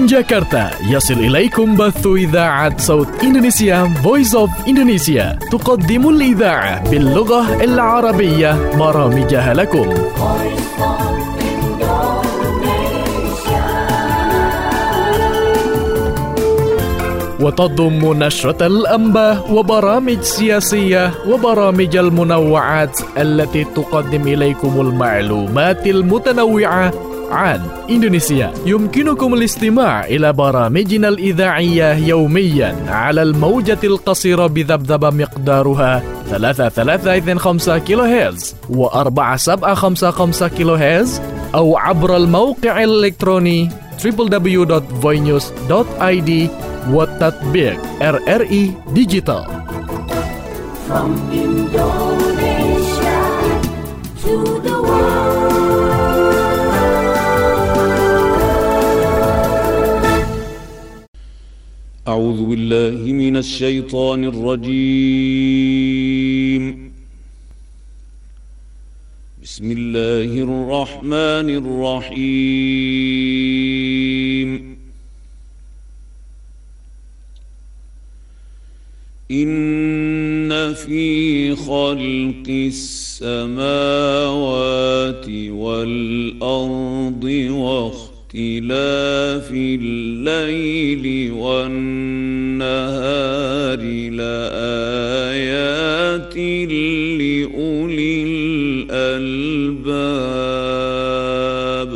جاكرتا يصل إليكم بث إذاعة صوت إندونيسيا Voice of Indonesia تقدم الإذاعة باللغة العربية برامجها لكم. وتضم نشرة الأنباء وبرامج سياسية وبرامج المنوعات التي تقدم إليكم المعلومات المتنوعة عن إندونيسيا. يمكنكم الاستماع إلى برامجنا الإذاعية يوميا على الموجة القصيرة بذبذبة مقدارها 3325 كيلو هرتز و4755 كيلو هرتز، أو عبر الموقع الإلكتروني www.voinews.id والتطبيق RRI Digital. From Indonesia to the world. أعوذ بالله من الشيطان الرجيم. بسم الله الرحمن الرحيم. إن في خلق السماوات والأرض واختلاف الليل والنهار لآيات لأولي الألباب.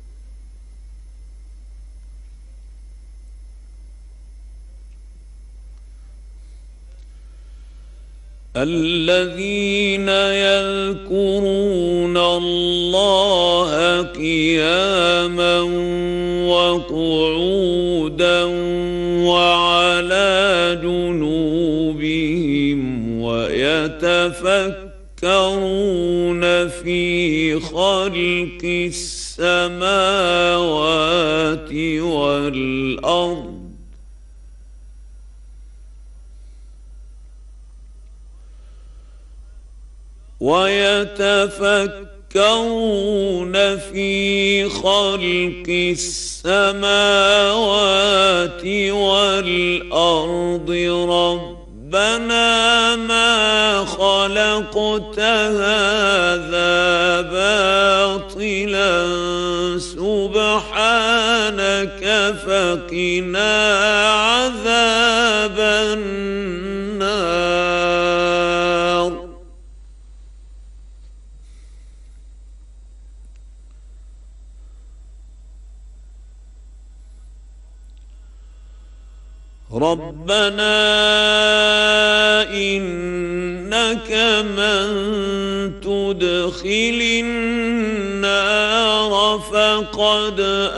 الذين يذكرون الله قياما وقعودا وعلى جنوبهم ويتفكرون في خلق السماوات والأرض ربنا ما خلقت هذا باطلا سبحانك فقنا عذاب النار. ربنا إنك من تدخل النار فقد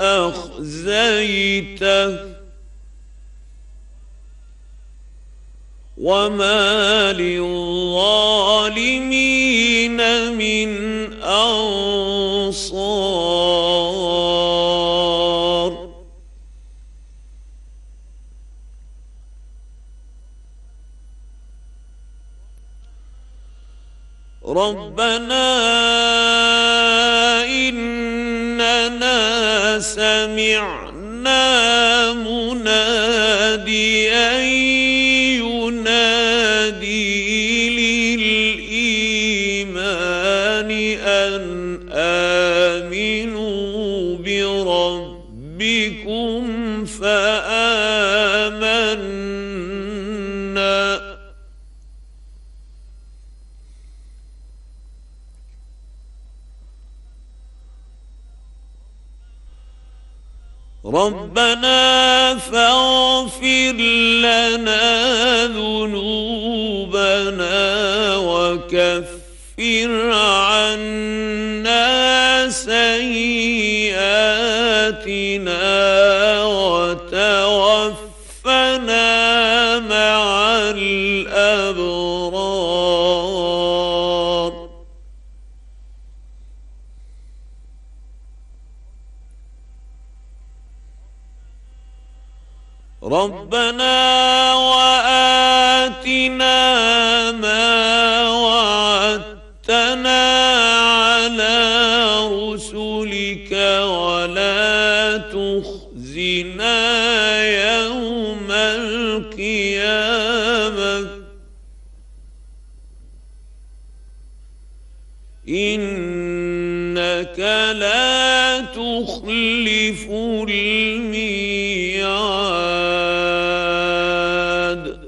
أخزيته وما للظالمين من أنصار. ربنا إننا سمعنا مناديا ينادي للإيمان أن آمنوا بربكم فآمنا. ربنا فاغفر لنا ذنوبنا وكفر عنا سيئاتنا وتوفنا مع الأبرار. ربنا وآتنا ما وعدتنا على رسلك ولا تخزنا إنك لا تخلف الميعاد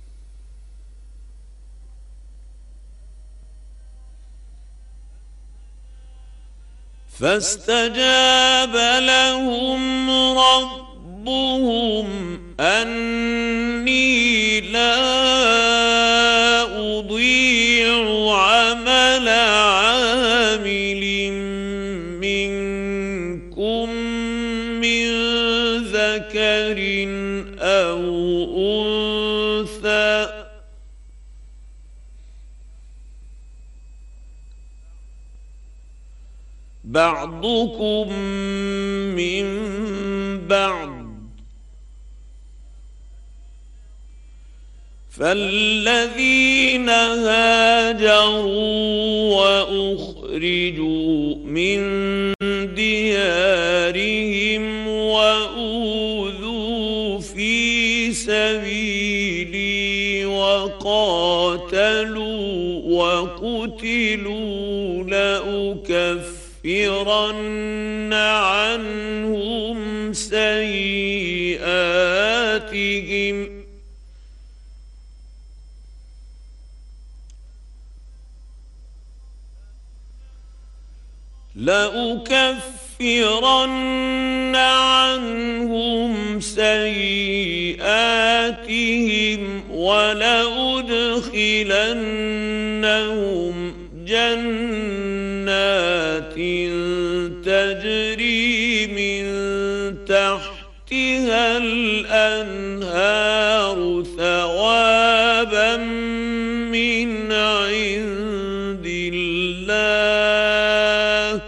فاستجاب لهم ربهم أني لا أضيع عمل عامل منكم من ذكر أو أنثى بعضكم من بعض فالذين هاجروا وأخرجوا من ديارهم وأوذوا في سبيلي وقاتلوا وقتلوا لأكفرن عنهم سيئاتهم ولأدخلنهم جنات تجري من تحتها الأنهار ثوابا من عند الله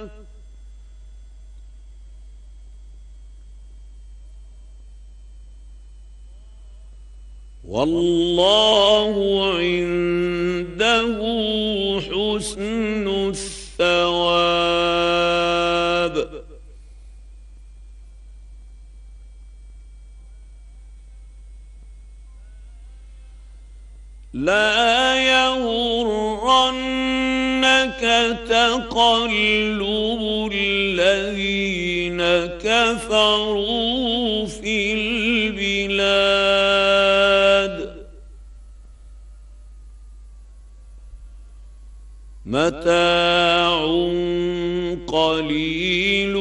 والله عنده حسن الثواب لا يغرنك تقلب الذين كفروا في البلاد متاع قليل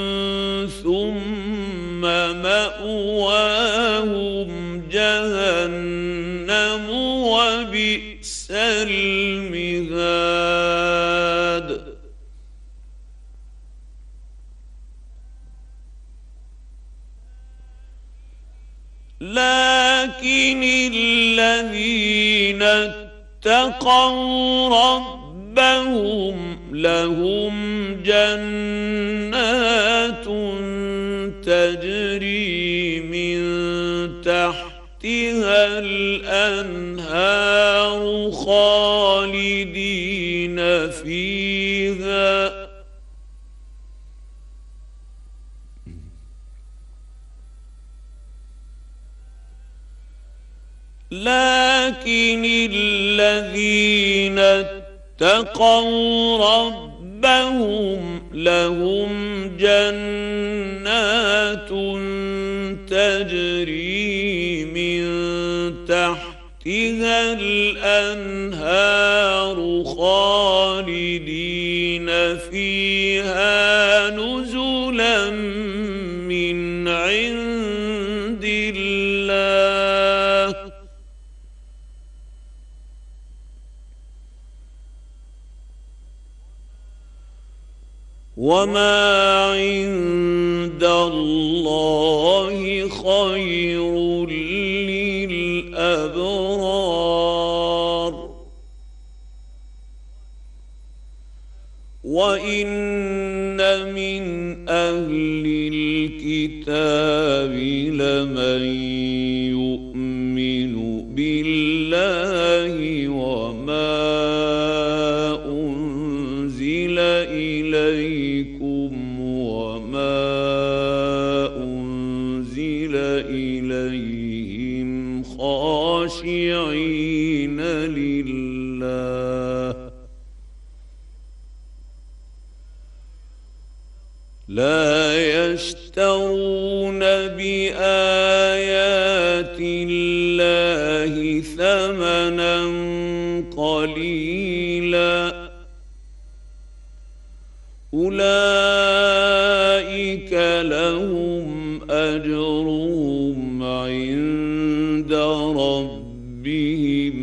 ثم مأواهم جهنم وبئس المهاد لكن الذين اتقوا ربهم لهم جنات تجري من تحتها الأنهار خالدين فيها لكن الذين اتقوا ربهم لهم جنات تجري من تحتها الأنهار خالدين فيها نزلا من عند الله وما عند الله خير للأبرار وإن من أهل الكتاب لمن يؤمن بالله وما أنزل إليكم وما أنزل إليهم خاشعين لله لا يشترون بآيات الله ثمنا قليلا أولئك لهم أجرهم عند ربهم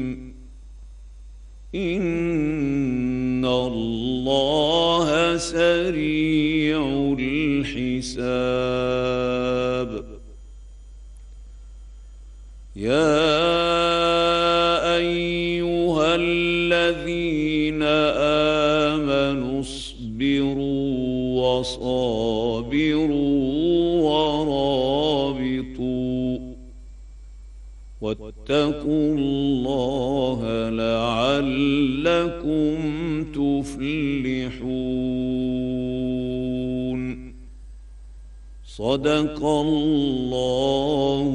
إن الله سريع الحساب يا أيها الذين آمنوا اصبروا وصابروا ورابطوا واتقوا الله لعلكم تفلحون صدق الله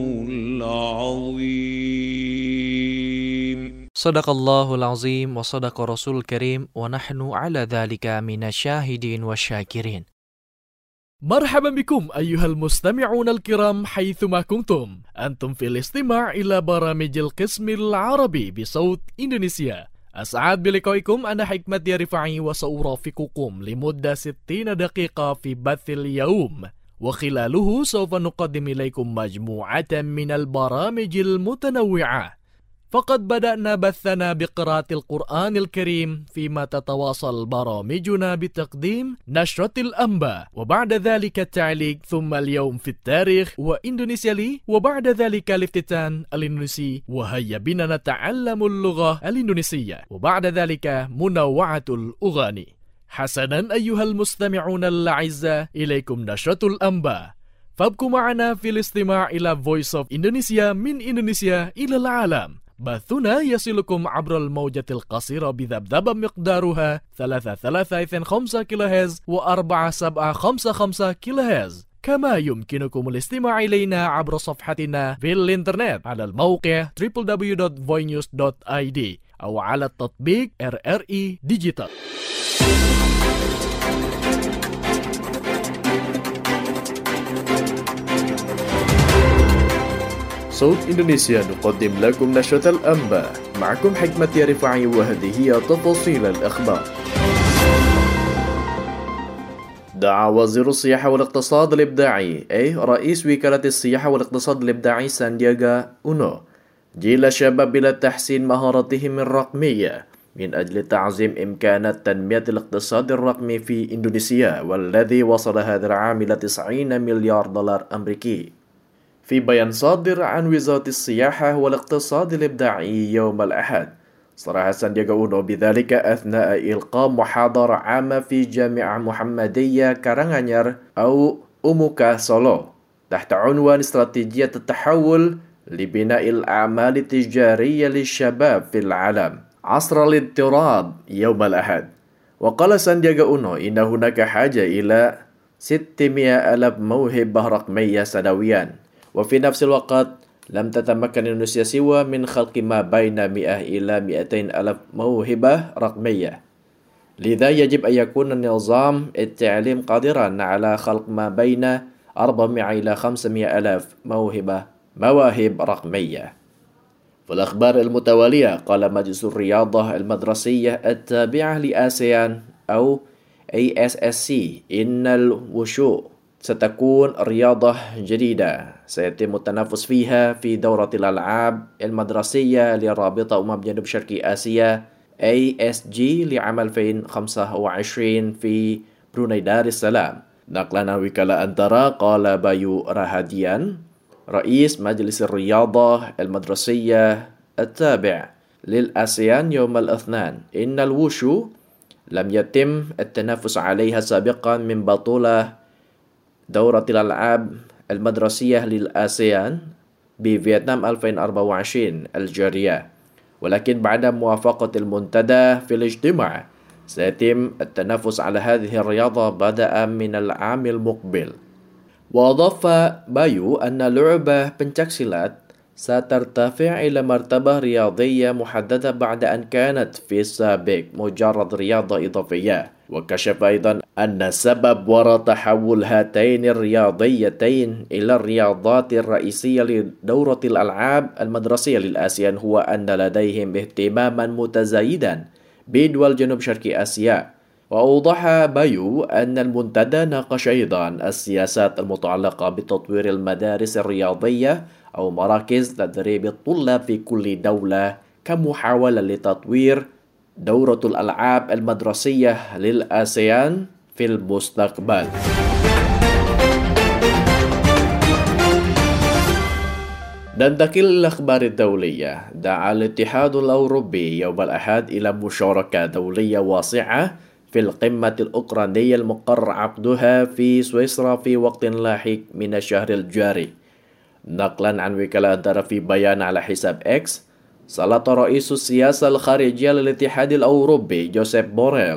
العظيم. Sadaqallahul azim wa sadaqa rasul karim wa nahnu ala dhalika minasyahidin wa syakirin. مرحبا بكم أيها المستمعون الكرام حيثما كنتم. أنتم في الاستماع إلى برامج القسم العربي بصوت إندونيسيا. أسعد بلقائكم. أنا حكمت رفاعي وسأرافقكم لمدة 60 دقيقة في بث اليوم، وخلاله سوف نقدم إليكم مجموعة من البرامج المتنوعة. فقد بدأنا بثنا بقراءة القرآن الكريم، فيما تتواصل برامجنا بتقديم نشرة الأنباء، وبعد ذلك التعليق، ثم اليوم في التاريخ وإندونيسيا لي، وبعد ذلك الافتتان الإندونيسي وهيا بنا نتعلم اللغة الإندونيسية، وبعد ذلك منوعة الأغاني. حسنا أيها المستمعون الأعزاء، إليكم نشرة الأنباء، فابقوا معنا في الاستماع إلى Voice of Indonesia من إندونيسيا إلى العالم. بثنا يصلكم عبر الموجة القصيرة بذبذبة مقدارها 3.325 كيلوهرتز و4.755 كيلوهرتز، كما يمكنكم الاستماع إلينا عبر صفحتنا في الإنترنت على الموقع www.voinews.id أو على التطبيق RRI Digital. صوت إندونيسيا نقدم لكم نشرة الأنباء، معكم حكمت رفاعي، وهذه هي تفاصيل الأخبار. دعا وزير السياحة والاقتصاد الإبداعي رئيس وكالة السياحة والاقتصاد الإبداعي ساندياغا أونو جيل الشباب إلى تحسين مهاراتهم الرقمية من أجل تعزيم إمكانات تنمية الاقتصاد الرقمي في إندونيسيا، والذي وصل هذا العام إلى 90 مليار دولار أمريكي. في بيان صادر عن وزارة السياحة والاقتصاد الإبداعي يوم الأحد، صرح ساندياغا أونو بذلك أثناء إلقاء محاضرة عامة في جامعة محمدية كارانغانيار أو أوموكا سولو تحت عنوان استراتيجية التحول لبناء الأعمال التجارية للشباب في العالم عصر الاضطراب يوم الأحد. وقال ساندياغا أونو إن هناك حاجة إلى 600,000 موهبة رقمية سنويا، وفي نفس الوقت لم تتمكن إندونيسيا سوى من خلق ما بين 100 إلى 200,000 موهبة رقمية. لذا يجب أن يكون النظام التعليم قادرا على خلق ما بين 400 إلى 500,000 مواهب رقمية. في الأخبار المتوالية، قال مجلس الرياضة المدرسية التابعة لآسيان أو ASSC إن الوشو ستكون رياضة جديدة سيتم التنافس فيها في دورة الألعاب المدرسية لرابطة جنوب شرقي آسيا ASG لعام 2025 في بروناي دار السلام. نقلا عن وكالة أنترا، قال بايو راهاديان رئيس مجلس الرياضة المدرسية التابع للآسيان يوم الاثنين إن الوشو لم يتم التنافس عليها سابقا من بطولة دورة الألعاب المدرسية للآسيان بفيتنام 2024 الجارية، ولكن بعد موافقة المنتدى في الاجتماع سيتم التنافس على هذه الرياضة بدءا من العام المقبل. وأضاف بايو أن لعبة بنشاكسيلات سترتفع إلى مرتبة رياضية محددة بعد أن كانت في السابق مجرد رياضة إضافية، وكشف أيضا أن سبب وراء تحول هاتين الرياضيتين إلى الرياضات الرئيسية لدورة الألعاب المدرسية للآسيان هو أن لديهم اهتماما متزايدا بدول جنوب شرق آسيا. وأوضح بايو أن المنتدى ناقش أيضا السياسات المتعلقة بتطوير المدارس الرياضية أو مراكز تدريب الطلاب في كل دولة كمحاولة لتطوير دورة الألعاب المدرسية للآسيان في المستقبل. ننتقل للأخبار الدولية. دعا الاتحاد الأوروبي يوم الأحد إلى مشاركة دولية واسعة في القمة الأوكرانية المقرر عقدها في سويسرا في وقت لاحق من الشهر الجاري. نقلا عن وكالة أنترا في بيان على حساب إكس، سلط رئيس السياسة الخارجية للاتحاد الأوروبي جوزيف بوريل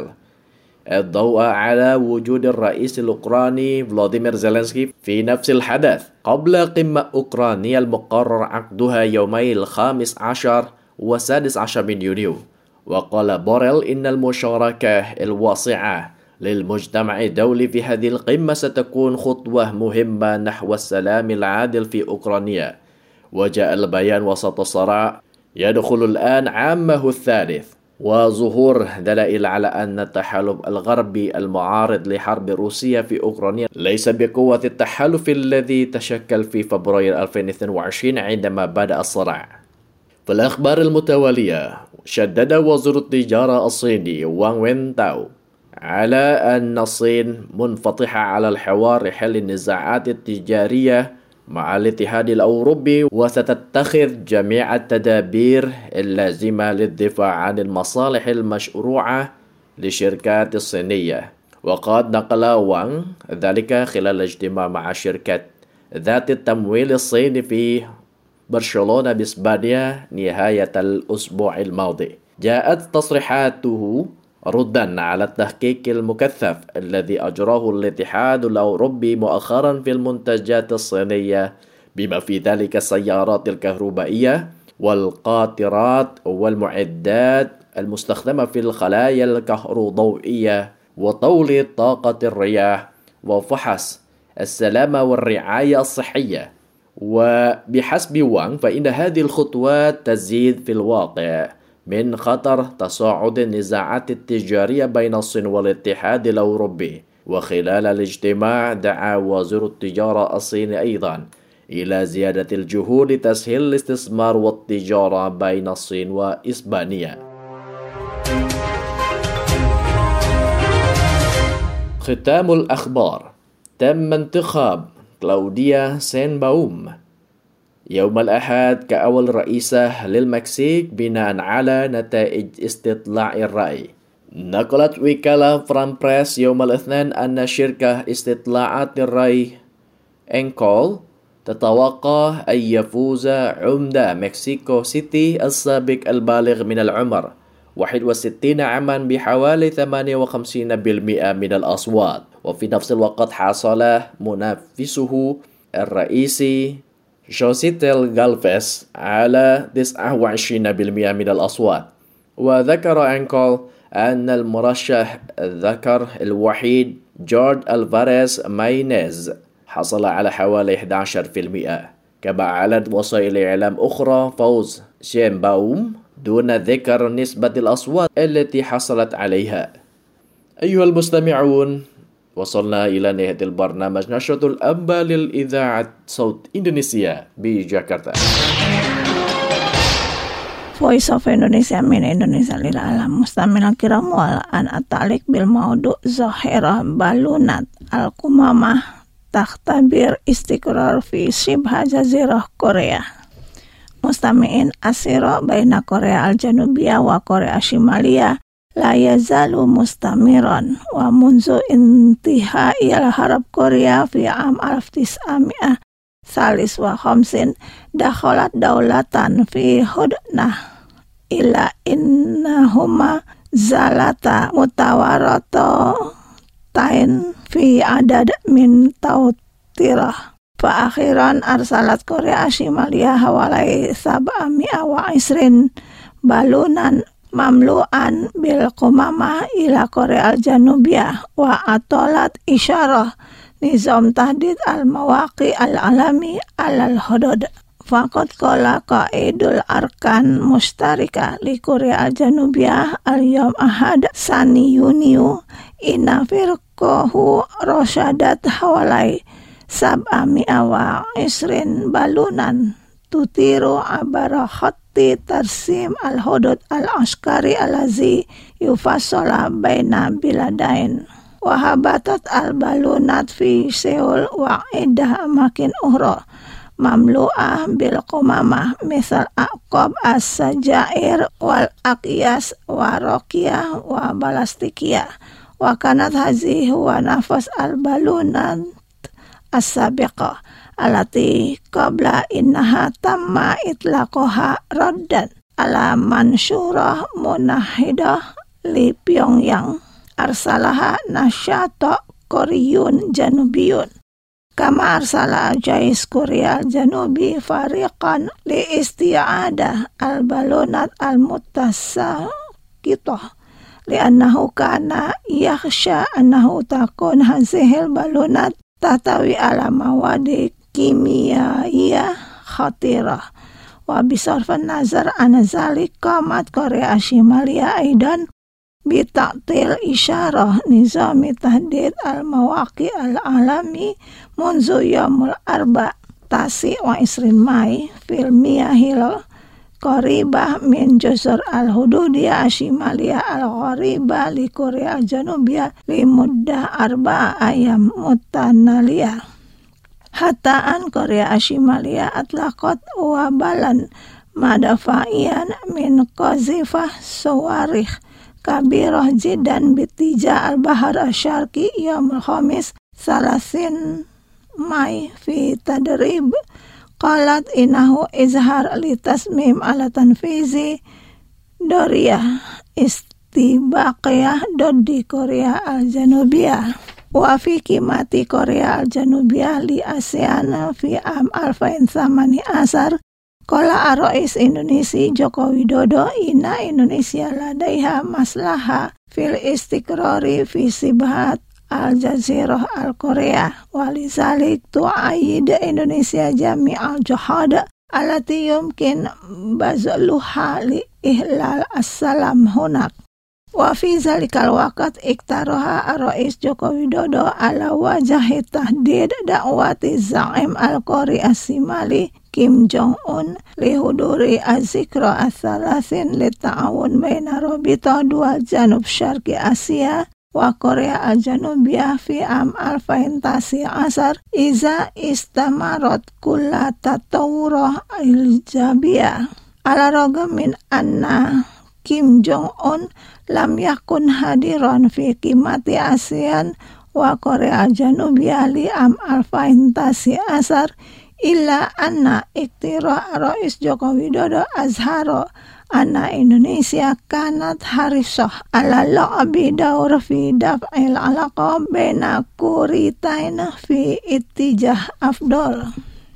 الضوء على وجود الرئيس الأوكراني فلاديمير زيلينسكي في نفس الحدث قبل قمة أوكرانية المقرر عقدها يومي 15 و16 من يونيو. وقال بوريل إن المشاركة الواسعة للمجتمع الدولي في هذه القمة ستكون خطوة مهمة نحو السلام العادل في أوكرانيا. وجاء البيان وسط صراع يدخل الآن عامه الثالث وظهور دلائل على أن التحالف الغربي المعارض لحرب روسيا في أوكرانيا ليس بقوة التحالف الذي تشكل في فبراير 2022 عندما بدأ الصراع. في الأخبار المتوالية، شدد وزير التجارة الصيني وانغ وينتاو على أن الصين منفتحة على الحوار لحل النزاعات التجارية مع الاتحاد الأوروبي وستتخذ جميع التدابير اللازمة للدفاع عن المصالح المشروعة للشركات الصينية. وقد نقل وانغ ذلك خلال اجتماع مع شركة ذات التمويل الصيني في برشلونة بإسبانيا نهاية الأسبوع الماضي. جاءت تصريحاته ردا على التحقيق المكثف الذي أجراه الاتحاد الأوروبي مؤخرا في المنتجات الصينية بما في ذلك السيارات الكهربائية والقاطرات والمعدات المستخدمة في الخلايا الكهروضوئية وتوليد طاقة الرياح وفحص السلامة والرعاية الصحية. وبحسب وانغ فإن هذه الخطوات تزيد في الواقع من خطر تصاعد النزاعات التجارية بين الصين والاتحاد الأوروبي. وخلال الاجتماع دعا وزير التجارة الصيني أيضا إلى زيادة الجهود لتسهيل الاستثمار والتجارة بين الصين وإسبانيا. ختام الأخبار. تم انتخاب كلاوديا شينباوم يوم الأحد كأول رئيسة للمكسيك بناء على نتائج استطلاع الرأي. نقلت وكالة فران بريس يوم الاثنين أن شركة استطلاعات الرأي إنكول تتوقع أن يفوز عمدة مكسيكو سيتي السابق البالغ من العمر 61 عاما بحوالي 58% من الأصوات. وفي نفس الوقت حصل منافسه الرئيسي جوسيتيل غالفيس على 29% من الأصوات. وذكر أنكول أن المرشح الذكر الوحيد جورج ألفاريز ماينيز حصل على حوالي 11%. كما أعلنت وسائل إعلام أخرى فوز شينباوم دون ذكر نسبة الأصوات التي حصلت عليها. أيها المستمعون، وصلنا إلى نهاية البرنامج نشرة الأنباء للإذاعة صوت إندونيسيا بجاكرتا. Voice of Indonesia min Indonesia lil alam. Mustamil kiram wal an atalik bil maudu zahirah balunat al-kumamah takhtabir istiqrar fi shibha jazirah Korea. Mustami'in asira baina Korea al-Janubiyah wa Korea Shimaliyah la yazalu mustamiran wa munzu intihai al-harab Korea fi am 1953 dakhalat daulatan fi hudnah ila innahuma zalata mutawarata tain fi adad min tautirah. Fa akhiran arsalat Korea Shimaliyah hawalai 720 balunan mamlu'an bil qumamah ila Korea al-Janubiyah wa atolat isyarah nizam tahdid al-mawaqi al-alami al-hudud. Faqad qala qaidul arkan mustarika li Korea al-Janubiyah al-yawm ahad sani Yuniu inna firqahu rasyadat hawalai sab'ami'a wa isrin balunan tutiru abara khatti tarsim al-hudud al-askari alazi yufassala baina biladain wahabatat al-balunat fi Seoul wa iddah makin uhra mamlu'ah bil qumamah misal aqab as-sajair wal aqyas wa raqiyah wa balastikiyah wa kanat hazihi wa nafas al-balunat as-sabiqah alati qabla innaha tamma itlaqaha raddan ala mansyurah munahidah li Pyongyang arsalaha nasyata Koreun Janubiyun kama arsala Jais Korea Janubi fariqan li isti'adah al-balonat al-mutasaqitah li'annahu kana yakhsha annahu takun hazihil balonat tatawi ala mawadi kimiyah khatirah wa bisarfan nazar anazalik qamat Korea Shimalia aidan bita'til isyarah nizami tahdid al-mawaqi al-alami munzu yamul arba tasi wa isrin Mai fil miyahil qaribah min juzur al-hududiyah ashimaliyah al-qaribah li Korea al-Janubiyah li muddah arba ayam mutanaliyah hataan Korea ashimaliyah atlaqat wabalan madafaian min qazifah sawarikh kabirah jidan bitija al-bahar asyarki yamul khamis salasin Mai fi tadrib qalat inahu izhar li tasmim ala tanfizi doriyah istibaqiyah dodi Korea al-Janubiyah wa fi kimati Korea al-Janubiyah li ASEAN fi am 2018 Kola Arois Indonesia Joko Widodo ina Indonesia ladaiha maslaha fil istiqrari fi sibhat al-Jazirah al-Korea walizalik tu'ayid Indonesia jami al-Johad alati yumkin bazluha li ihlal as-salam hunak wa fi zalikal waqt iktaraha Arois Joko Widodo ala wajahi tahdid da'wati za'im al-Korea Simali Kim Jong-un li huduri az-zikra ats-thalathin li ta'awun baina rabita dual janub syarqi Asia wa Korea al-Janubiyah fi am 2019 iza istamarat kulla tatawurah al-jabiyah ala ragam min anna Kim Jong-un lam yakun hadiran fi qimati ASEAN wa Korea al-Janubiyah li am 2019 illa anna iktira Rais Joko Widodo azharo anna Indonesia kanat harisah ala la'abi daur fi daf'il alaqa baina kuritain fi ittijah afdol.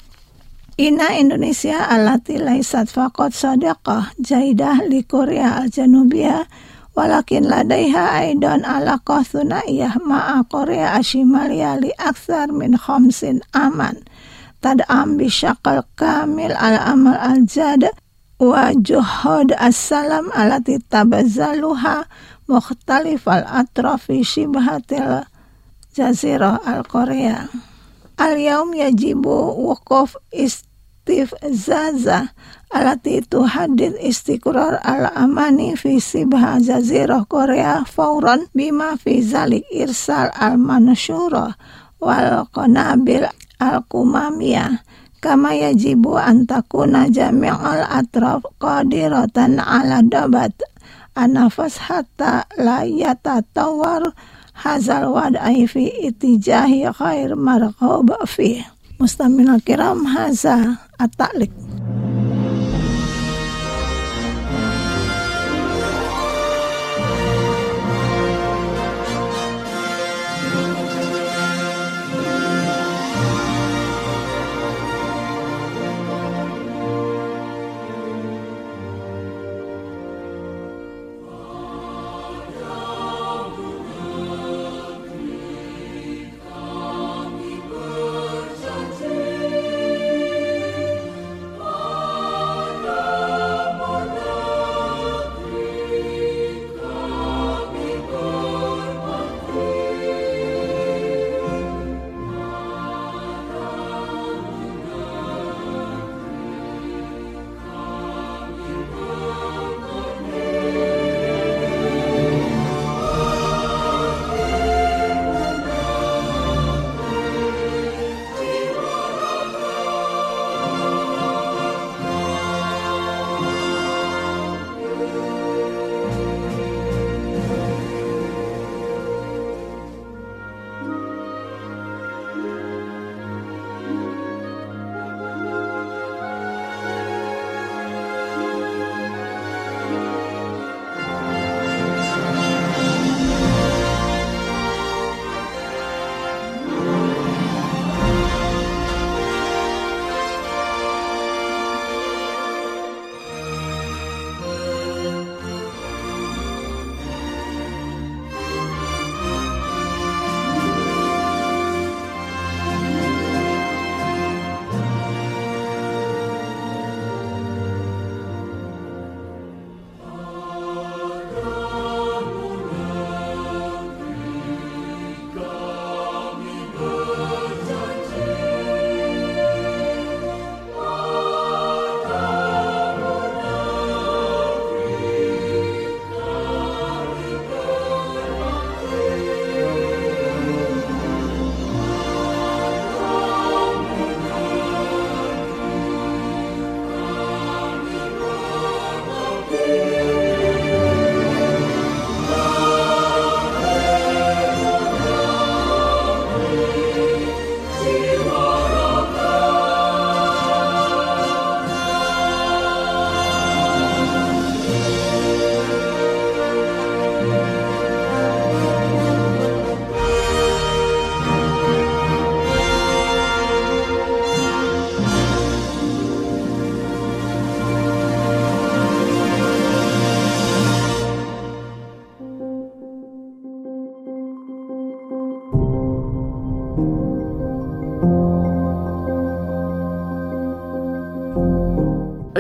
Ina Indonesia alati laisat faqat sadaqah jaidah li Korea al-Janubiyah walakin ladaiha aidan alaqah thunaiyah ma'a Korea ashimaliyah li akthar min 50 aman tad'am bisyaqal kamil al-amal al-jad wa juhud as-salam alati tabazzaluha mukhtalif al-atrafi shibhatil jazirah al-Korea. Al-yawm yajibu wuquf istifzaza alati tuhadid istiqrar al-amani fi sibha jazirah Korea fauran bima fi zalik irsal al-mansyurah wal qanabil al-kumamiyah kama yajibu antakuna jami'al atraf qadiratan ala dabat anafas hatta la yatatawar hazal wad'i fi itijahi khair marghub fi. Mustamil kiram haza at-ta'liq.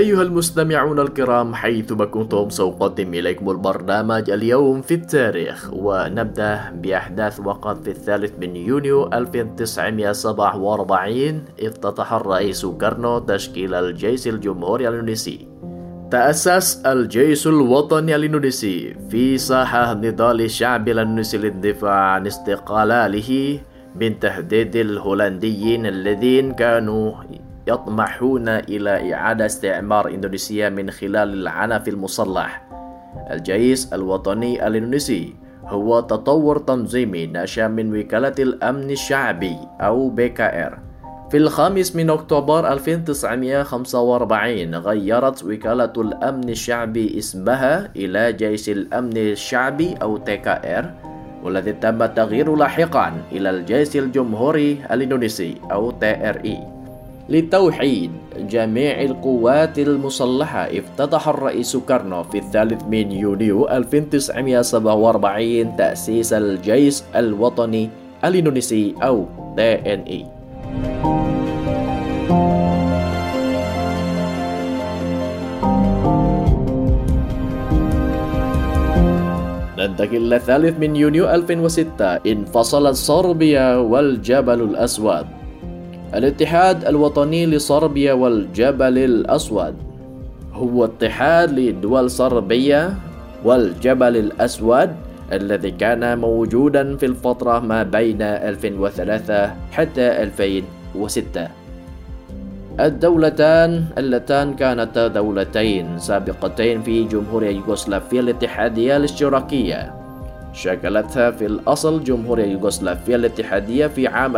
أيها المستمعون الكرام، حيثما كنتم سأقدم إليكم البرنامج اليوم في التاريخ، ونبدأ بأحداث وقعت في 3 يونيو 1947 افتتح الرئيس سوكارنو تشكيل الجيش الجمهوري الإندونيسي. تأسس الجيش الوطني الإندونيسي في ساحة نضال الشعب الإندونيسي للدفاع عن استقلاله من تهديد الهولنديين الذين كانوا يطمحون إلى إعادة استعمار إندونيسيا من خلال العنف المسلح. الجيش الوطني الإندونيسي هو تطور تنظيمي نشأ من وكالة الأمن الشعبي أو BKR. في 5 أكتوبر 1945 غيرت وكالة الأمن الشعبي اسمها إلى جيش الأمن الشعبي أو TKR، والذي تم تغييره لاحقا إلى الجيش الجمهوري الإندونيسي أو TRI. لتوحيد جميع القوات المسلحة افتتح الرئيس سوكارنو في 3 يونيو 1947 تأسيس الجيش الوطني الإندونيسي أو TNI. ننتقل إلى 3 يونيو 2006 انفصلت صربيا والجبل الأسود. الاتحاد الوطني لصربيا والجبل الأسود هو اتحاد لدول صربيا والجبل الأسود الذي كان موجودا في الفترة ما بين 2003 حتى 2006. الدولتان اللتان كانتا دولتين سابقتين في جمهورية يوغوسلافيا الاتحادية الاشتراكية، شكلتها في الأصل جمهورية يوغوسلافيا الاتحادية في عام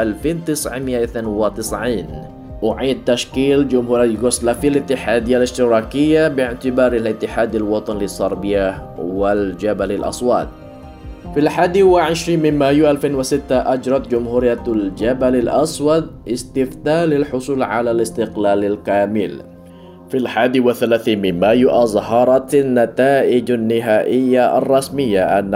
1992. أعيد تشكيل جمهورية يوغوسلافيا الاتحادية الاشتراكية باعتبار الاتحاد الوطني لصربيا والجبل الأسود. في 21 مايو 2006 أجرت جمهورية الجبل الأسود استفتاء للحصول على الاستقلال الكامل. في 31 مايو أظهرت النتائج النهائية الرسمية أن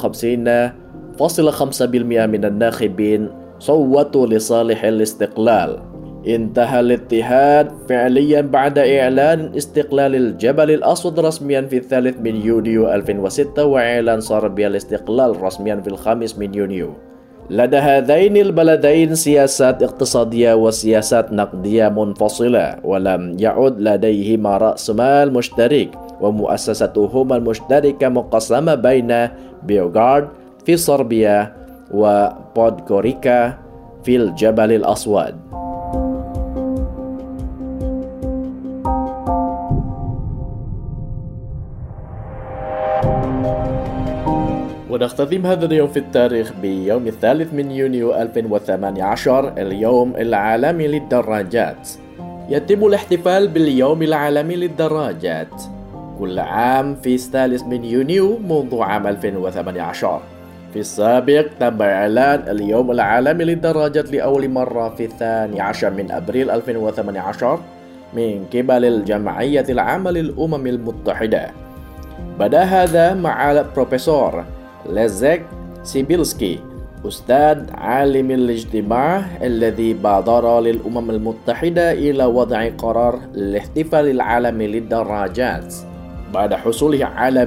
55.5% من الناخبين صوتوا لصالح الاستقلال. انتهى الاتحاد فعليا بعد إعلان استقلال الجبل الأسود رسميا في 3 يونيو 2006 وإعلان صربيا الاستقلال رسميا في 5 يونيو. لدى هذين البلدين سياسات اقتصادية وسياسات نقدية منفصلة، ولم يعد لديهما رأس مال مشترك، ومؤسساتهما المشتركة مقسمة بين بيوغارد في صربيا وبودغوريكا في الجبل الأسود. ونختتم هذا اليوم في التاريخ بيوم 3 يونيو 2018 اليوم العالمي للدراجات. يتم الاحتفال باليوم العالمي للدراجات كل عام في 3 يونيو منذ عام 2018. في السابق تم إعلان اليوم العالمي للدراجات لأول مرة في 12 أبريل 2018 من قبل الجمعية العامة للأمم المتحدة. بدأ هذا مع البروفيسور ليزيك سيبيلسكي، أستاذ عالم الاجتماع الذي بادر للأمم المتحدة إلى وضع قرار الاحتفال العالمي للدراجات بعد حصوله على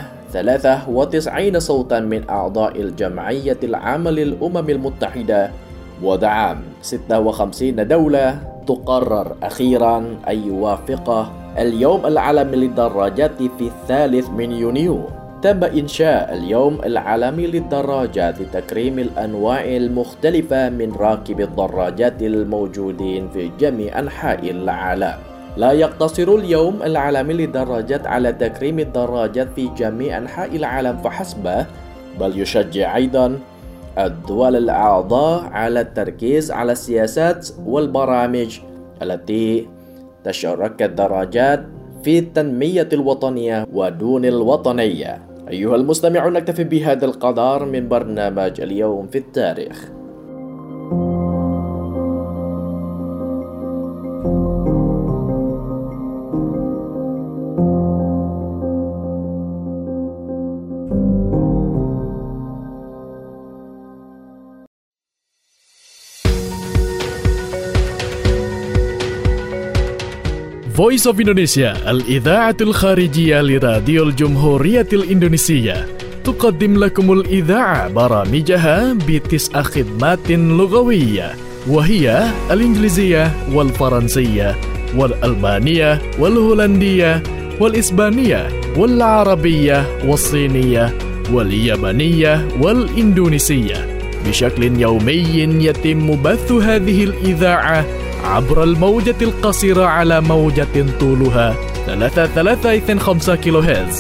193 صوتا من أعضاء الجمعية العامة للأمم المتحدة، ودعم 56 دولة تقرر أخيرا أن يوافق اليوم العالمي للدراجات في 3 يونيو. تم إنشاء اليوم العالمي للدراجات لتكريم الأنواع المختلفة من راكبي الدراجات الموجودين في جميع أنحاء العالم. لا يقتصر اليوم العالمي للدراجات على تكريم الدراجات في جميع أنحاء العالم فحسب، بل يشجع أيضا الدول الأعضاء على التركيز على السياسات والبرامج التي تشارك الدراجات في التنمية الوطنية ودون الوطنية. أيها المستمعون، نكتفي بهذا القدر من برنامج اليوم في التاريخ. Voice of Indonesia الإذاعة الخارجية لراديو الجمهورية الإندونيسية تقدم لكم الإذاعة برامجها ب9 خدمات لغوية، وهي الإنجليزية والفرنسية والألبانية والهولندية والإسبانية والعربية والصينية واليابانية والإندونيسية. بشكل يومي يتم بث هذه الإذاعة عبر الموجة القصيرة على موجة طولها 325 كيلو هرتز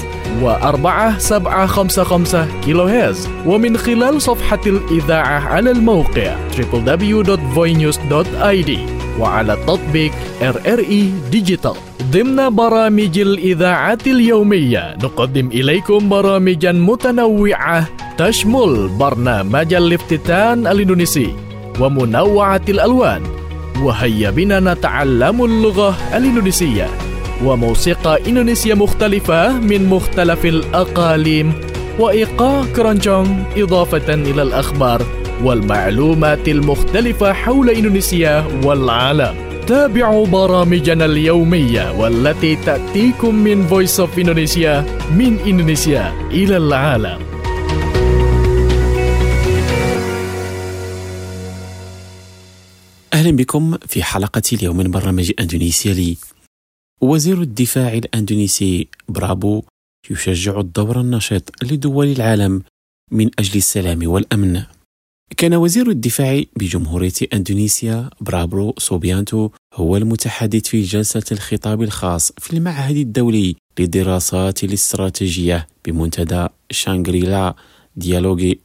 و4755 كيلو هرتز، ومن خلال صفحة الإذاعة على الموقع www.voinews.id وعلى التطبيق RRI Digital. ضمن برامج الإذاعة اليومية نقدم إليكم برامجا متنوعة تشمل برنامج الافتتان الإندونيسي ومنوعة الألوان، وهيا بنا نتعلم اللغة الإندونيسية، وموسيقى إندونيسية مختلفة من مختلف الأقاليم، وإيقاع كرونجونج، إضافة إلى الأخبار والمعلومات المختلفة حول إندونيسيا والعالم. تابعوا برامجنا اليومية والتي تأتيكم من Voice of Indonesia من إندونيسيا إلى العالم. أهلا بكم في حلقة اليوم من برنامج أندونيسيا لي. وزير الدفاع الأندونيسي برابو يشجع الدور النشيط لدول العالم من أجل السلام والأمن. كان وزير الدفاع بجمهورية أندونيسيا برابو سوبيانتو هو المتحدث في جلسة الخطاب الخاص في المعهد الدولي للدراسات الاستراتيجية بمنتدى شانغريلا ديالوغي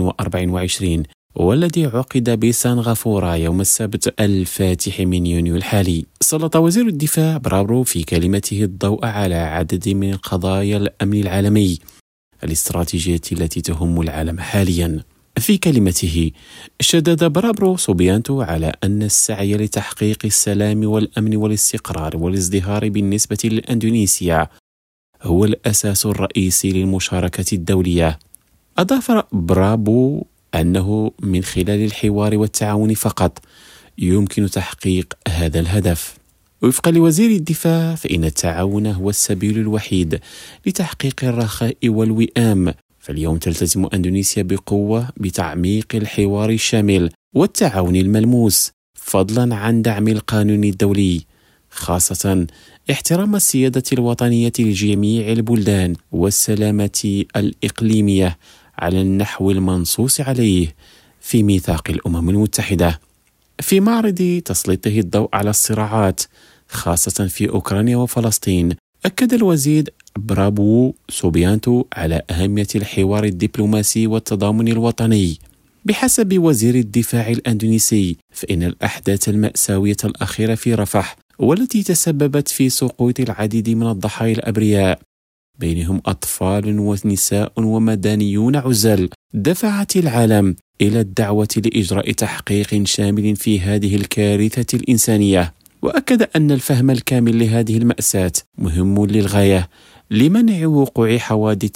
2024، والذي عقد بسنغافورة يوم السبت الفاتح من يونيو الحالي. سلط وزير الدفاع برابو في كلمته الضوء على عدد من قضايا الأمن العالمي الاستراتيجية التي تهم العالم حاليا. في كلمته شدد برابو سوبيانتو على أن السعي لتحقيق السلام والأمن والاستقرار والازدهار بالنسبة لإندونيسيا هو الأساس الرئيسي للمشاركة الدولية. أضاف برابو أنه من خلال الحوار والتعاون فقط يمكن تحقيق هذا الهدف. وفقا لوزير الدفاع فإن التعاون هو السبيل الوحيد لتحقيق الرخاء والوئام. فاليوم تلتزم أندونيسيا بقوة بتعميق الحوار الشامل والتعاون الملموس، فضلا عن دعم القانون الدولي، خاصة احترام السيادة الوطنية لجميع البلدان والسلامة الإقليمية على النحو المنصوص عليه في ميثاق الأمم المتحدة. في معرض تسليطه الضوء على الصراعات خاصة في أوكرانيا وفلسطين، أكد الوزير برابو سوبيانتو على أهمية الحوار الدبلوماسي والتضامن الوطني. بحسب وزير الدفاع الأندونيسي فإن الأحداث المأساوية الأخيرة في رفح والتي تسببت في سقوط العديد من الضحايا الأبرياء بينهم أطفال ونساء ومدنيون عزل دفعت العالم إلى الدعوة لإجراء تحقيق شامل في هذه الكارثة الإنسانية. وأكد أن الفهم الكامل لهذه المأساة مهم للغاية لمنع وقوع حوادث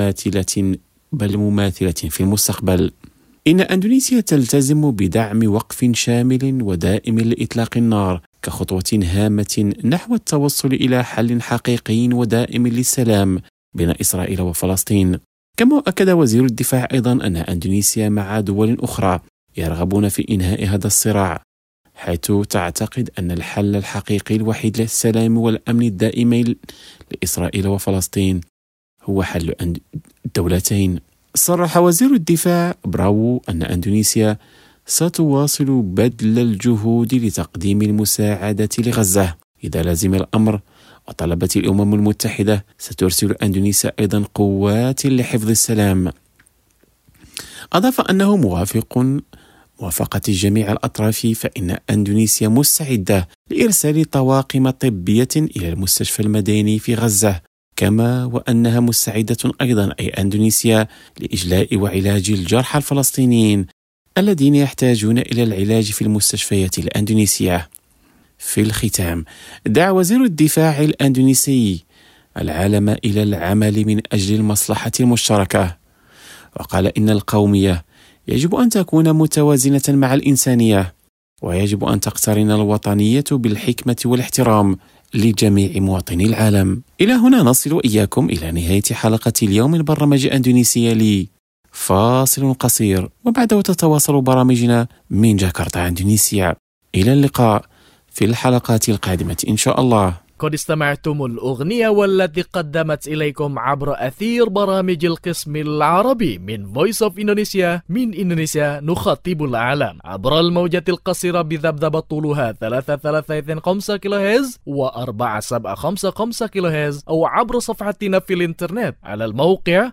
مماثلة في المستقبل. إن أندونيسيا تلتزم بدعم وقف شامل ودائم لإطلاق النار كخطوة هامة نحو التوصل إلى حل حقيقي ودائم للسلام بين إسرائيل وفلسطين. كما أكد وزير الدفاع أيضا أن أندونيسيا مع دول أخرى يرغبون في إنهاء هذا الصراع، حيث تعتقد أن الحل الحقيقي الوحيد للسلام والأمن الدائمين لإسرائيل وفلسطين هو حل الدولتين. صرح وزير الدفاع براو أن أندونيسيا ستواصل بذل الجهود لتقديم المساعدة لغزة إذا لزم الأمر، وطلبت الأمم المتحدة سترسل أندونيسيا أيضا قوات لحفظ السلام. أضاف أنه موافقة جميع الأطراف فإن أندونيسيا مستعدة لإرسال طواقم طبية إلى المستشفى المدني في غزة، كما وأنها مستعدة أيضا أي أندونيسيا لإجلاء وعلاج الجرحى الفلسطينيين الذين يحتاجون إلى العلاج في المستشفيات الأندونيسية. في الختام، دعا وزير الدفاع الأندونيسي العالم إلى العمل من أجل المصلحة المشتركة، وقال إن القومية يجب أن تكون متوازنة مع الإنسانية، ويجب أن تقترن الوطنية بالحكمة والاحترام لجميع مواطني العالم. إلى هنا نصل إياكم إلى نهاية حلقة اليوم من برنامج أندونيسيا لي. فاصل قصير وبعده تتواصل برامجنا من جاكرتا إندونيسيا. إلى اللقاء في الحلقات القادمة إن شاء الله. قد استمعتم الأغنية والتي قدمت إليكم عبر أثير برامج القسم العربي من Voice of Indonesia. من إندونيسيا نخاطب العالم عبر الموجات القصيرة بذبذبة طولها 335 كيلوهرتز و4755 كيلوهرتز، أو عبر صفحتنا في الإنترنت على الموقع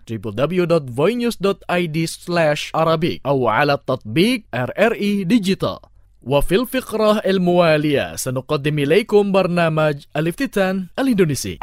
www.voinews.id/arabic أو على التطبيق RRI Digital. وفي الفقرة الموالية سنقدم إليكم برنامج الافتتان الإندونيسي.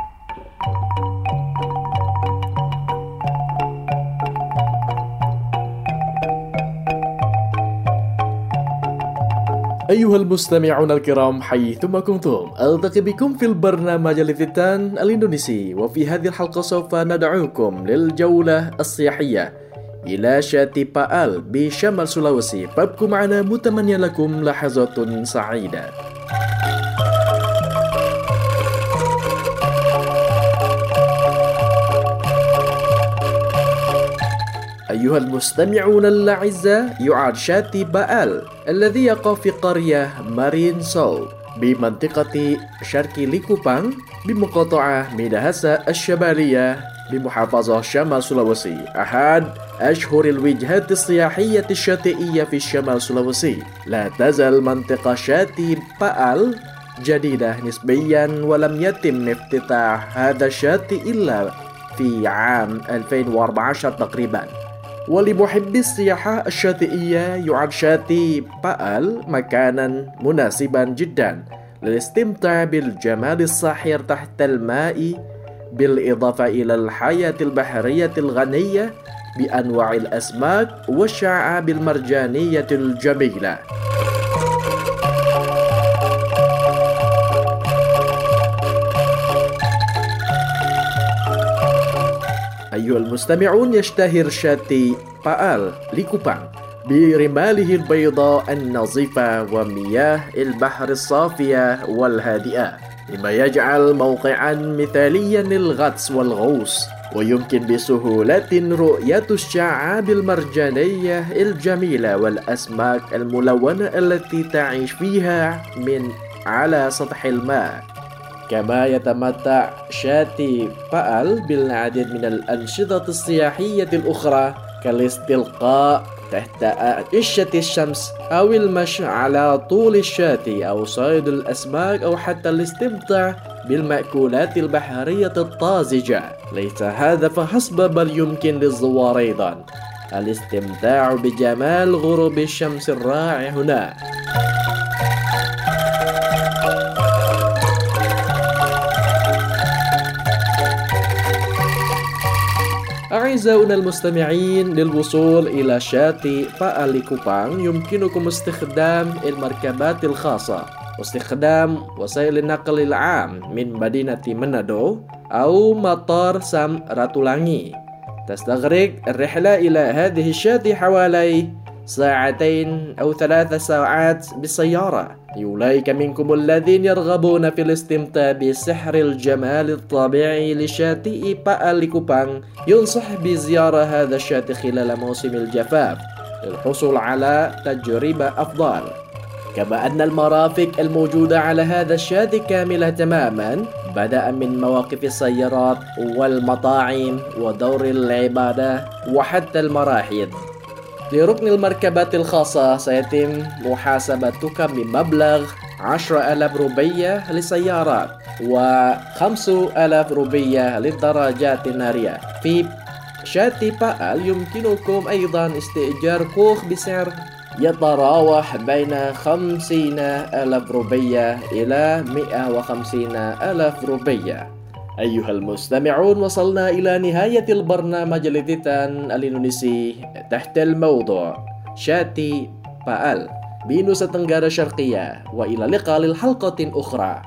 أيها المستمعون الكرام حيثما كنتم، ألتقي بكم في البرنامج الافتتان الإندونيسي. وفي هذه الحلقة سوف ندعوكم للجولة السياحية إلى شاطئ بآل بشمال سولويسي. فابقوا معنا متمنيا لكم لحظات سعيدة. أيها المستمعون الأعزاء، يعد شاطئ بآل الذي يقع في قرية مارين سول بمنطقة شرق ليكوبان بمقاطعة ميناهاسا الشمالية بمحافظة شمال سولويسي، أحد أشهر الوجهات السياحية الشاطئية في شمال سولويسي. لا تزال منطقة شاطئ بآل جديدة نسبيا، ولم يتم افتتاح هذا الشاطئ إلا في عام 2014 تقريبا. ولمحبي السياحة الشاطئية يعد شاطئ بآل مكانا مناسبا جدا للاستمتاع بالجمال الساحر تحت الماء، بالإضافة إلى الحياة البحرية الغنية بأنواع الأسماك والشعاب المرجانية الجميلة. أيها المستمعون، يشتهر شاطئ بآل ليكوبان برماله البيضاء النظيفة ومياه البحر الصافية والهادئة، مما يجعل موقعا مثاليا للغطس والغوص، ويمكن بسهولة رؤية الشعاب المرجانية الجميلة والأسماك الملونة التي تعيش فيها من على سطح الماء. كما يتمتع شاطئ بآل بالعديد من الأنشطة السياحية الأخرى كالاستلقاء تحت عشة الشمس أو المشي على طول الشاطئ أو صيد الأسماك أو حتى الاستمتاع بالمأكولات البحرية الطازجة. ليس هذا فحسب، بل يمكن للزوار أيضا الاستمتاع بجمال غروب الشمس الرائع هنا. أعزائنا المستمعين، للوصول إلى شاطئ بآل ليكوبان يمكنكم استخدام المركبات الخاصة واستخدام وسائل النقل العام من مدينة منادو أو مطار سام راتولانgi. تستغرق الرحلة إلى هذه الشاطئ حوالي 2 أو 3 ساعات بالسيارة. لأولئك منكم الذين يرغبون في الاستمتاع بسحر الجمال الطبيعي لشاطئ بآل ليكوبان، ينصح بزيارة هذا الشاطئ خلال موسم الجفاف للحصول على تجربة أفضل. كما أن المرافق الموجودة على هذا الشاطئ كاملة تماما، بدءا من مواقف السيارات والمطاعم ودور العبادة وحتى المراحيض. لركن المركبات الخاصة سيتم محاسبتك بمبلغ 10,000 روبية للسيارات و5,000 روبية للدراجات النارية. في شاطئ بآل يمكنكم أيضا استئجار كوخ بسعر يتراوح بين 50,000 روبية إلى 150,000 روبية. أيها المستمعون، وصلنا إلى نهاية البرنامج الافتتان الإندونيسي تحت الموضوع شاطئ بآل بنوسا تنغارا الشرقية، وإلى اللقاء للحلقة أخرى.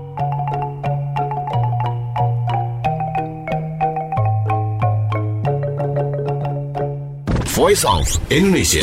Voice of Indonesia.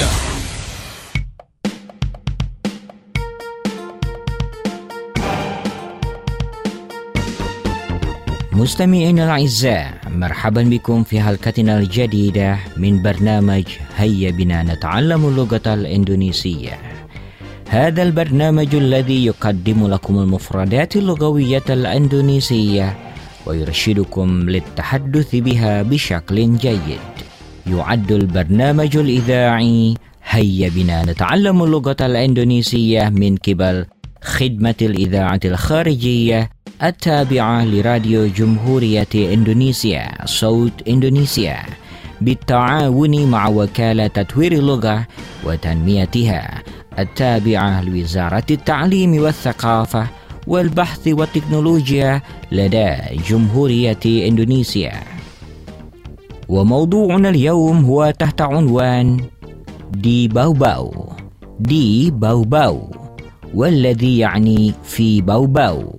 مستمعينا الأعزاء، مرحبا بكم في حلقتنا الجديدة من برنامج هيا بنا نتعلم اللغة الإندونيسية. هذا البرنامج الذي يقدم لكم المفردات اللغوية الإندونيسية ويرشدكم للتحدث بها بشكل جيد. يعد البرنامج الإذاعي هيا بنا نتعلم اللغة الإندونيسية من قبل خدمة الإذاعة الخارجية التابعة لراديو جمهورية إندونيسيا صوت إندونيسيا بالتعاون مع وكالة تطوير اللغة وتنميتها التابعة لوزارة التعليم والثقافة والبحث والتكنولوجيا لدى جمهورية إندونيسيا. وموضوعنا اليوم هو تحت عنوان دي باو باو والذي يعني في باو.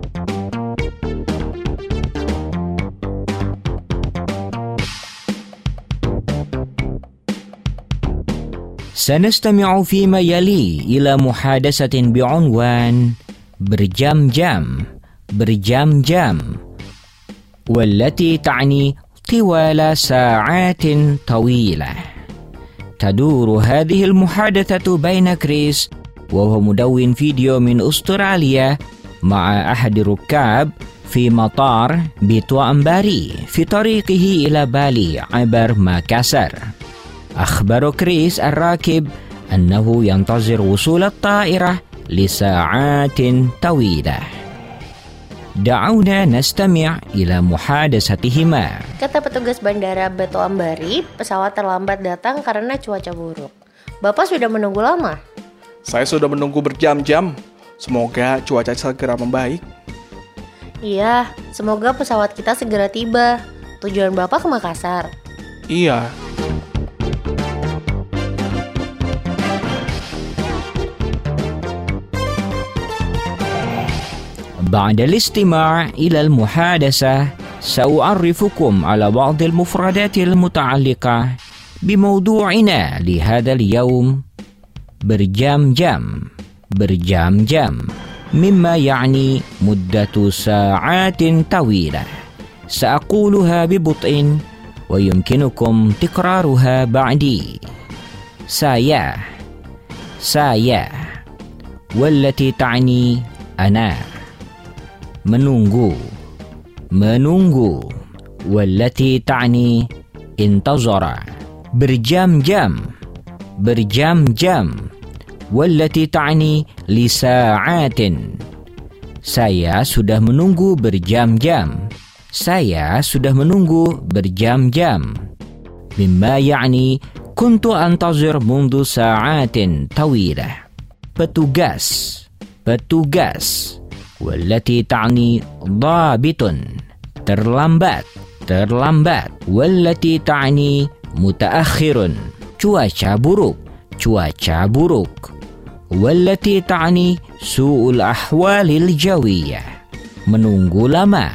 سنستمع فيما يلي إلى محادثة بعنوان برجام والتي تعني طوال ساعات طويلة. تدور هذه المحادثة بين كريس وهو مدون فيديو من أستراليا مع أحد الركاب في مطار بيتوا أمباري في طريقه إلى بالي عبر ماكاسر. أخبر كريس الراكب أنه ينتظر وصول الطائرة لساعات طويلة. دعونا نستمع إلى محادثتهما. Kata petugas bandara Batu Ambari, pesawat terlambat datang karena cuaca buruk. Bapak sudah menunggu lama? Saya sudah menunggu berjam-jam. Semoga cuaca segera membaik. Iya, semoga pesawat kita segera tiba. Tujuan Bapak ke Makassar? Iya. بعد الاستماع إلى المحادثة سأعرفكم على بعض المفردات المتعلقة بموضوعنا لهذا اليوم برجام مما يعني مدة ساعات طويلة. سأقولها ببطء ويمكنكم تكرارها بعدي. saya والتي تعني أنا. menunggu والتي تعني انتظر. berjam-jam والتي تعني لساعات. saya sudah menunggu berjam-jam. مما يعني كنت أنتظر منذ ساعات طويلة. petugas والتي تعني ضابط. terlambat والتي تعني متأخر. cuaca buruk والتي تعني سوء الأحوال الجوية. menunggu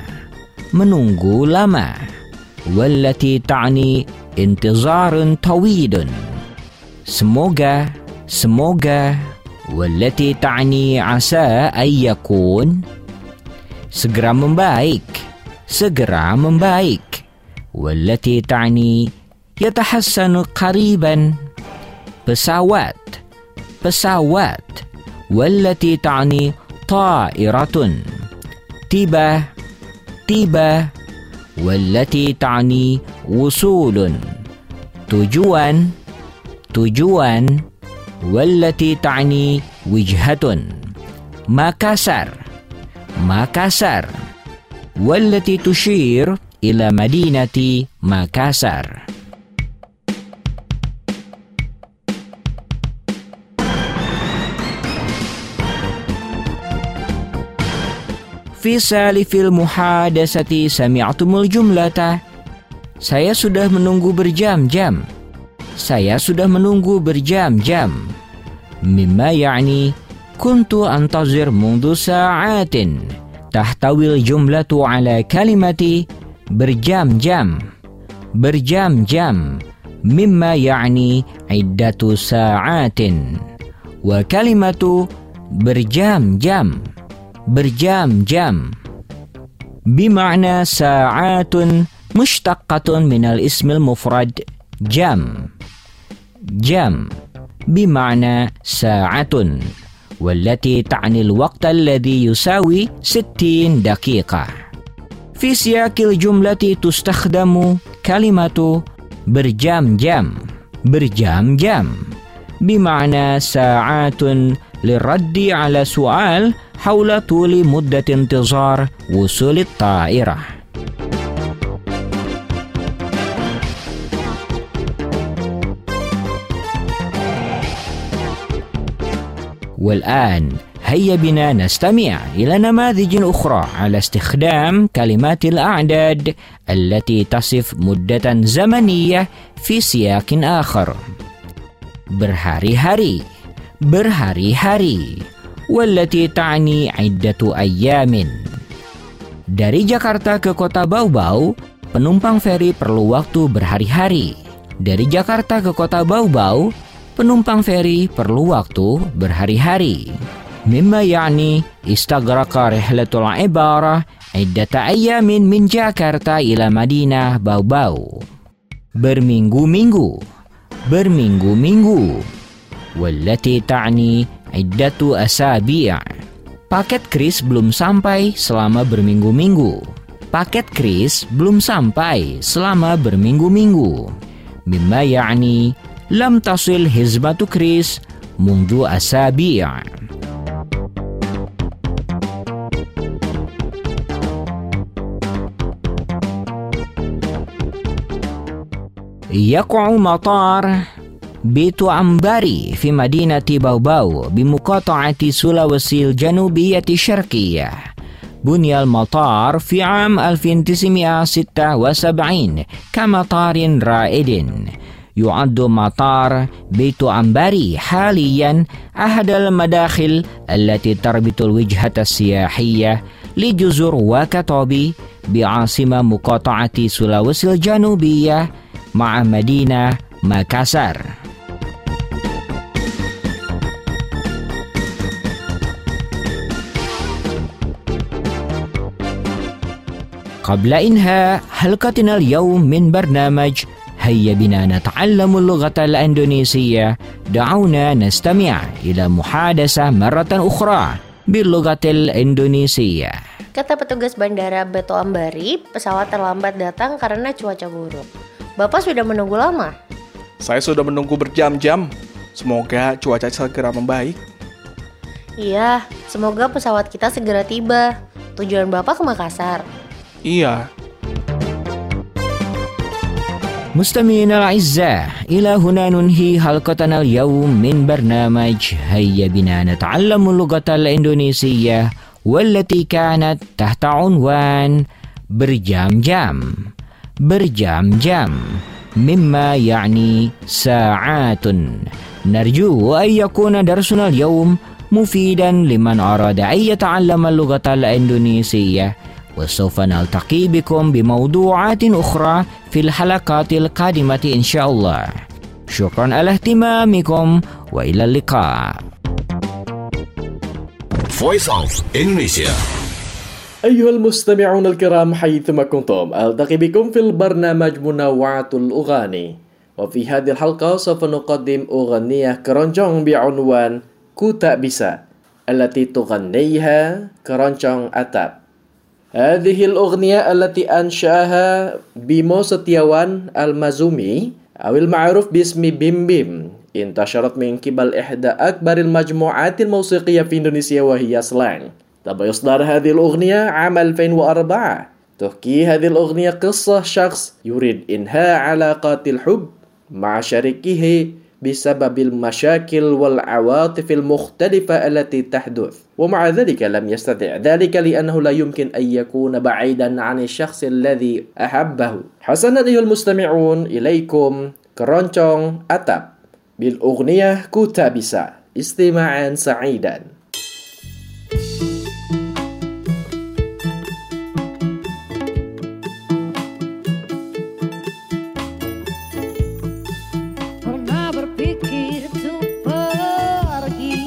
lama والتي تعني انتظار طويل. semoga والتي تعني عسى أن يكون. segera membaik والتي تعني يتحسن قريبا. pesawat والتي تعني طائرة. tiba والتي تعني وصول. tujuan والتي تعني وجهة. ماكاسر والتي تشير إلى مدينة ماكاسر. في سالف المحادثة سمعتم الجملة saya sudah menunggu berjam-jam. مما يعني كنت أنتظر منذ ساعات. تحتوي الجملة على كلمة berjam-jam مما يعني عدة ساعات. وكلمة berjam-jam بمعنى ساعات مشتقة من الاسم المفرد جم. جم بمعنى ساعة، والتي تعني الوقت الذي يساوي 60 دقيقة. في سياق الجملة تستخدم كلمة berjam-jam. berjam-jam بمعنى ساعات للرد على سؤال حول طول مدة انتظار وصول الطائرة. والآن هيا بنا نستمع إلى نماذج أخرى على استخدام كلمات الأعداد التي تصف مدة زمنية في سياق آخر. berhari-hari. berhari-hari والتي تعني عدة أيام. Dari Jakarta ke Kota Bau-Bau, penumpang feri perlu waktu berhari-hari. Dari Jakarta ke Kota Bau-Bau, penumpang feri perlu waktu berhari-hari. مما يعني استغرق رحلة العبارة عدة أيام من جاكرتا إلى مدينة باو-باو. berminggu-minggu. berminggu-minggu والتي تعني عدة أسابيع. paket kris belum sampai selama berminggu-minggu. paket kris belum sampai selama berminggu-minggu. مما يعني لم تصل حزمة كريس منذ أسابيع. يقع مطار بيت أمباري في مدينة باو-باو بمقاطعة سولاويسي الجنوبية الشرقية. بني المطار في عام 1976 كمطار رائد. يعد مطار بيت أمباري حاليا أحد المداخل التي تربط الوجهة السياحية لجزر واكاتوبي بعاصمة مقاطعة سولاويسي الجنوبية مع مدينة ماكاسار. قبل إنهاء حلقتنا اليوم من برنامج هيا بنا نتعلم اللغة الإندونيسية، دعونا نستمع إلى محادثة مرة أخرى باللغة الإندونيسية. Kata petugas bandara Beto Ambari, pesawat terlambat datang karena cuaca buruk. Bapak sudah menunggu lama? Saya sudah menunggu berjam-jam. Semoga cuaca segera membaik. Iya, semoga pesawat kita segera tiba. Tujuan Bapak ke Makassar? Iya. مستمعينا الأعزاء، إلى هنا ننهي حلقتنا اليوم من برنامج هيا بنا نتعلم اللغة الإندونيسية، والتي كانت تحت عنوان berjam-jam. berjam-jam مما يعني ساعات. نرجو أن يكون درسنا اليوم مفيدا لمن أراد أن يتعلم اللغة الإندونيسية، وسوف نلتقي بكم بموضوعات أخرى في الحلقات القادمة إن شاء الله. شكرا على اهتمامكم وإلى اللقاء. Voice of Indonesia. أيها المستمعون الكرام حيثما كنتم، ألتقي بكم في البرنامج منوعات الأغاني، وفي هذه الحلقة سوف نقدم أغنية keroncong بعنوان Ku Tak Bisa التي تغنيها keroncong Atap. هذه الأغنية التي أنشأها بيمو ستيوان المازومي أو المعروف باسم بيم بيم، انتشرت من قبل إحدى أكبر المجموعات الموسيقية في إندونيسيا وهي سلانج. تم إصدار هذه الأغنية عام 2004. تحكي هذه الأغنية قصة شخص يريد إنهاء علاقات الحب مع شريكه بسبب المشاكل والعواطف المختلفة التي تحدث، ومع ذلك لم يستطع ذلك لأنه لا يمكن أن يكون بعيدا عن الشخص الذي أحبه. حسنا أيها المستمعون، إليكم keroncong Atap بالأغنية Ku Tak Bisa. استماعا سعيدا.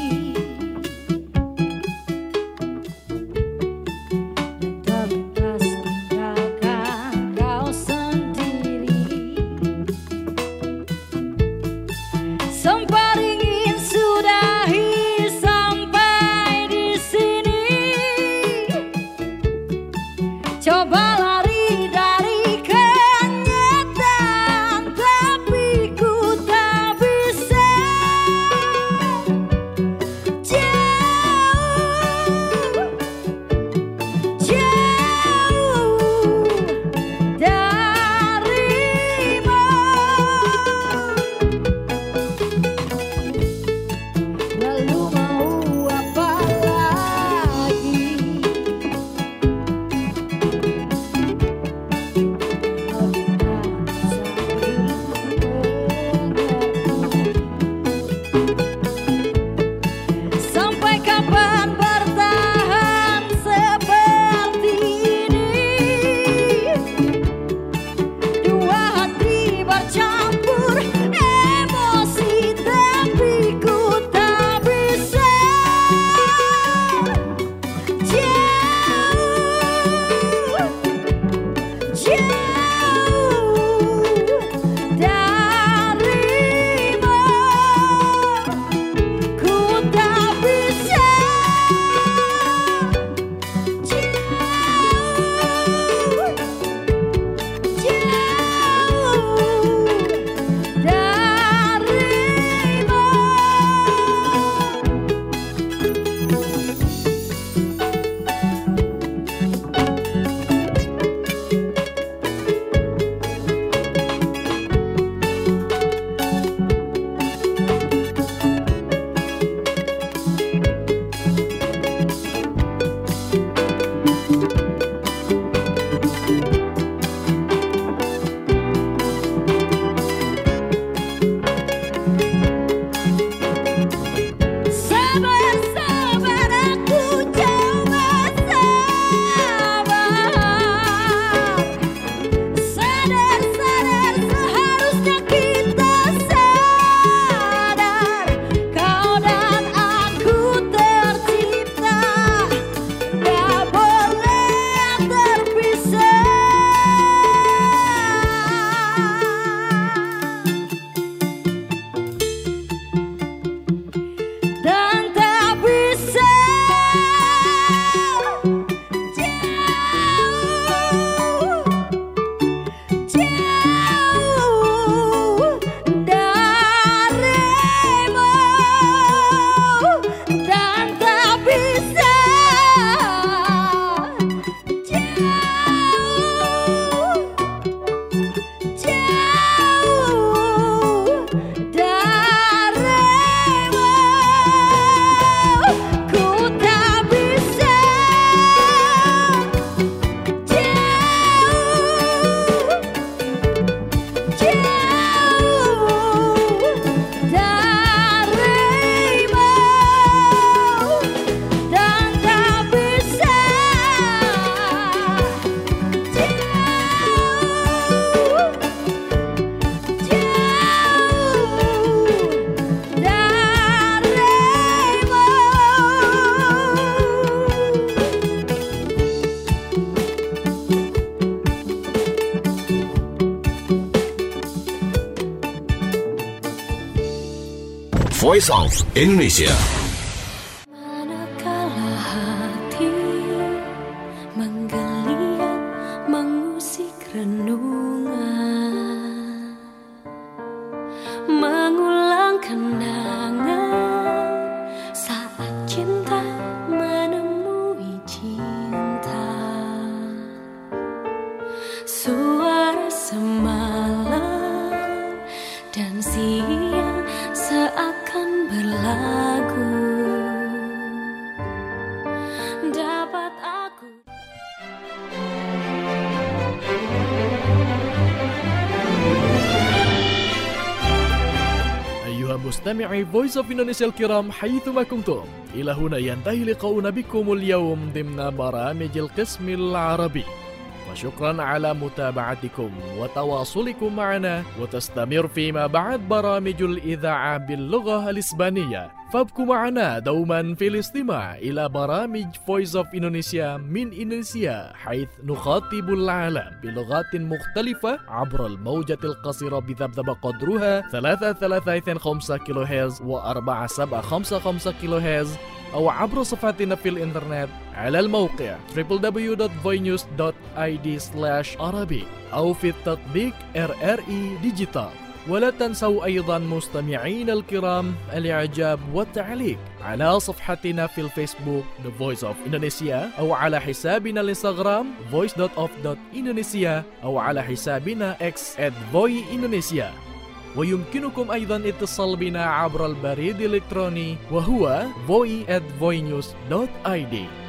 Tas Sempat ingin sudahi sampai di sini, coba lari dari kenyataan, tapi ku tak bisa. Jauh, jauh darimu. Lalu mau apa lagi? Sampai kapan bertahan seperti ini? Dua hati bercampur emosi, tapi ku tak bisa. Jauh, jauh darimu, ku tak bisa. Jauh, jauh sabar-sabar aku coba sabar. Sadar-sadar seharusnya kita sadar, kau dan aku tercipta, tak boleh terpisah. Dan tak bisa. Jauh, jauh darimu, dan tak bisa. Jauh, jauh darimu, ku tak bisa. Jauh, jauh darimu, dan tak bisa. Voice of Indonesia. Manakala hati menggeliat mengusik renungan, mengulang kenangan saat cinta menemui cinta. Suara semalam dan siang seakan berlagu, dapat aku. أيها مستمعي Voice of Indonesia الكرام حيثما كنتم، إلى هنا ينتهي لقاؤنا بكم اليوم ضمن برامج القسم العربي. وشكرا على متابعتكم وتواصلكم معنا، وتستمر فيما بعد برامج الإذاعة باللغة الإسبانية فابقوا معنا دوما في الاستماع إلى برامج Voice of Indonesia من إندونيسيا، حيث نخاطب العالم بلغات مختلفة عبر الموجة القصيرة بذبذبة قدرها 335 كيلوهرتز و4755 كيلوهرتز، أو عبر صفحتنا في الإنترنت على الموقع www.voinews.id/Arabic أو في التطبيق RRI ديجيتال. ولا تنسوا أيضا مستمعين الكرام الإعجاب والتعليق على صفحتنا في الفيسبوك The Voice of Indonesia، أو على حسابنا الانستغرام voice.of.indonesia، أو على حسابنا X @voiindonesia. ويمكنكم أيضا اتصال بنا عبر البريد الإلكتروني وهو voi@voinews.id.